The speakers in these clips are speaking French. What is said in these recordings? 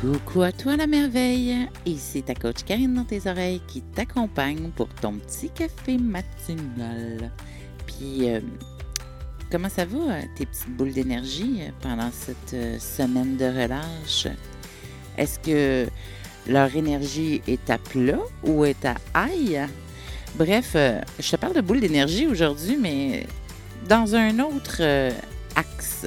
Coucou à toi la merveille, ici ta coach Karine dans tes oreilles qui t'accompagne pour ton petit café matinal. Puis, comment ça va tes petites boules d'énergie pendant cette semaine de relâche? Est-ce que leur énergie est à plat ou est à high? Bref, je te parle de boules d'énergie aujourd'hui, mais dans un autre axe.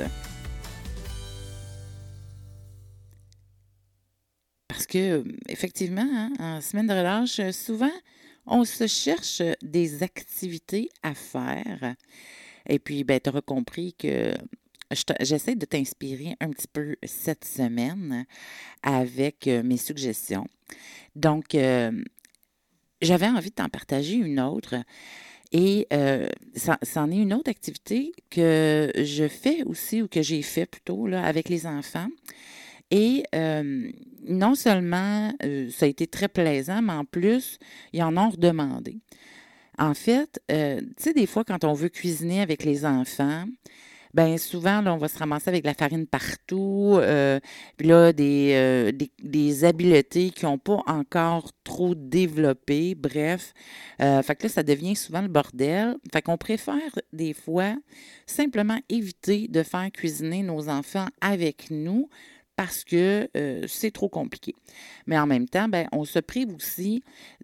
Parce que, effectivement, hein, en semaine de relâche, souvent, on se cherche des activités à faire. Et puis, ben, tu auras compris que j'essaie de t'inspirer un petit peu cette semaine avec mes suggestions. Donc, j'avais envie de t'en partager une autre. Et c'en est une autre activité que je fais aussi, ou que j'ai fait plutôt, là, avec les enfants. Et non seulement ça a été très plaisant, mais en plus, ils en ont redemandé. En fait, tu sais, des fois, quand on veut cuisiner avec les enfants, ben souvent, là, on va se ramasser avec de la farine partout, puis là, des habiletés qui n'ont pas encore trop développé. Bref, fait que là, ça devient souvent le bordel. Fait qu'on préfère, des fois, simplement éviter de faire cuisiner nos enfants avec nous parce que c'est trop compliqué. Mais en même temps, ben, on se prive aussi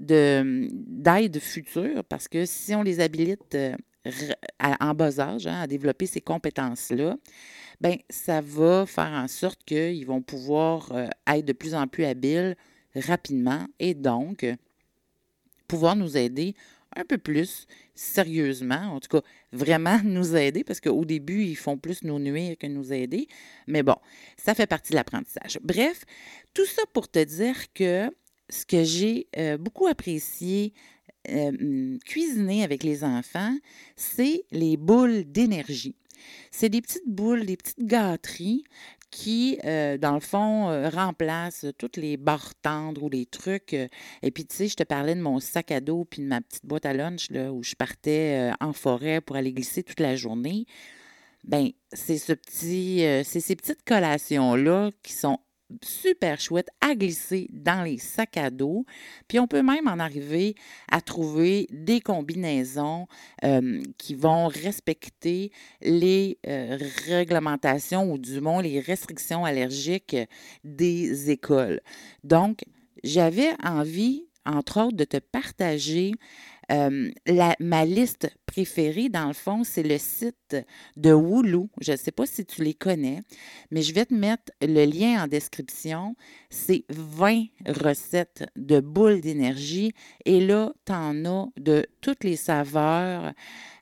d'aide future parce que si on les habilite en bas âge à développer ces compétences-là, ben ça va faire en sorte qu'ils vont pouvoir être de plus en plus habiles rapidement et donc pouvoir nous aider un peu plus sérieusement, en tout cas vraiment nous aider, parce qu'au début, ils font plus nous nuire que nous aider. Mais bon, ça fait partie de l'apprentissage. Bref, tout ça pour te dire que ce que j'ai beaucoup apprécié cuisiner avec les enfants, c'est les boules d'énergie. C'est des petites boules, des petites gâteries qui, dans le fond, remplacent toutes les barres tendres ou les trucs. Et puis, tu sais, je te parlais de mon sac à dos puis de ma petite boîte à lunch là, où je partais en forêt pour aller glisser toute la journée. Ben, c'est ces petites collations-là qui sont super chouettes à glisser dans les sacs à dos. Puis on peut même en arriver à trouver des combinaisons qui vont respecter les réglementations ou du moins les restrictions allergiques des écoles. Donc, j'avais envie, entre autres, de te partager ma liste préférée, dans le fond, c'est le site de Woulou. Je ne sais pas si tu les connais, mais je vais te mettre le lien en description. C'est 20 recettes de boules d'énergie et là, tu en as de toutes les saveurs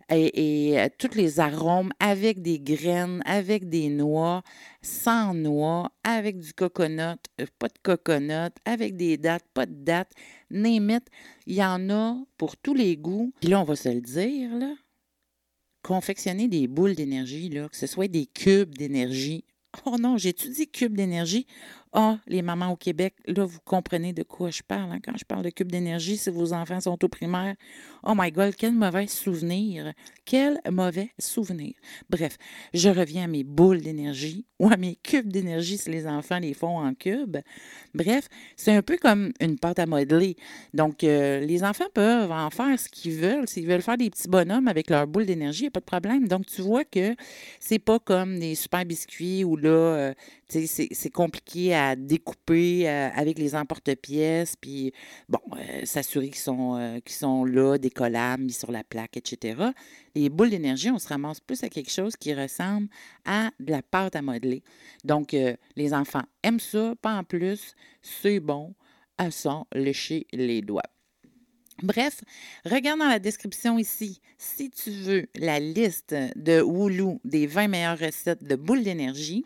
et tous les arômes avec des graines, avec des noix, sans noix, avec du coconut, pas de coconut, avec des dattes, pas de dattes, name it. Il y en a pour tous les goûts. Puis là, on va se le dire, là, confectionner des boules d'énergie, là, que ce soit des cubes d'énergie. Oh non, j'ai-tu dit cubes d'énergie? Ah, les mamans au Québec, là, vous comprenez de quoi je parle hein, quand je parle de cubes d'énergie si vos enfants sont au primaire. Oh my God, quel mauvais souvenir! Quel mauvais souvenir! Bref, je reviens à mes boules d'énergie ou à mes cubes d'énergie si les enfants les font en cubes. Bref, c'est un peu comme une pâte à modeler. Donc, les enfants peuvent en faire ce qu'ils veulent. S'ils veulent faire des petits bonhommes avec leur boule d'énergie, il n'y a pas de problème. Donc, tu vois que c'est pas comme des super biscuits où là, tu sais, c'est compliqué à découper avec les emporte-pièces, puis bon, s'assurer qu'ils sont là, décollables, mis sur la plaque, etc. Les boules d'énergie, on se ramasse plus à quelque chose qui ressemble à de la pâte à modeler. Donc, les enfants aiment ça, pas en plus, c'est bon, à s'en lécher les doigts. Bref, regarde dans la description ici, si tu veux la liste de Woulou des 20 meilleures recettes de boules d'énergie.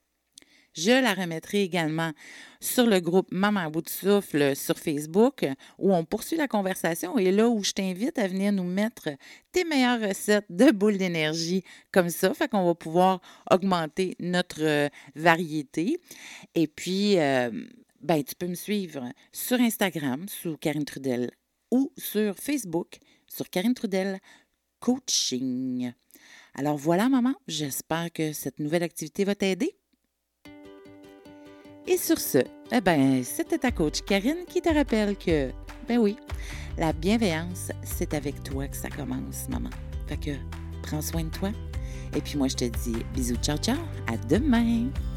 Je la remettrai également sur le groupe Maman à bout de souffle sur Facebook où on poursuit la conversation et là où je t'invite à venir nous mettre tes meilleures recettes de boules d'énergie comme ça. Fait qu'on va pouvoir augmenter notre variété. Et puis, ben, tu peux me suivre sur Instagram sous Karine Trudel ou sur Facebook sur Karine Trudel Coaching. Alors voilà, maman, j'espère que cette nouvelle activité va t'aider. Et sur ce, eh ben, c'était ta coach Karine qui te rappelle que, ben oui, la bienveillance, c'est avec toi que ça commence, maman. Fait que prends soin de toi. Et puis moi, je te dis bisous, ciao, ciao, à demain!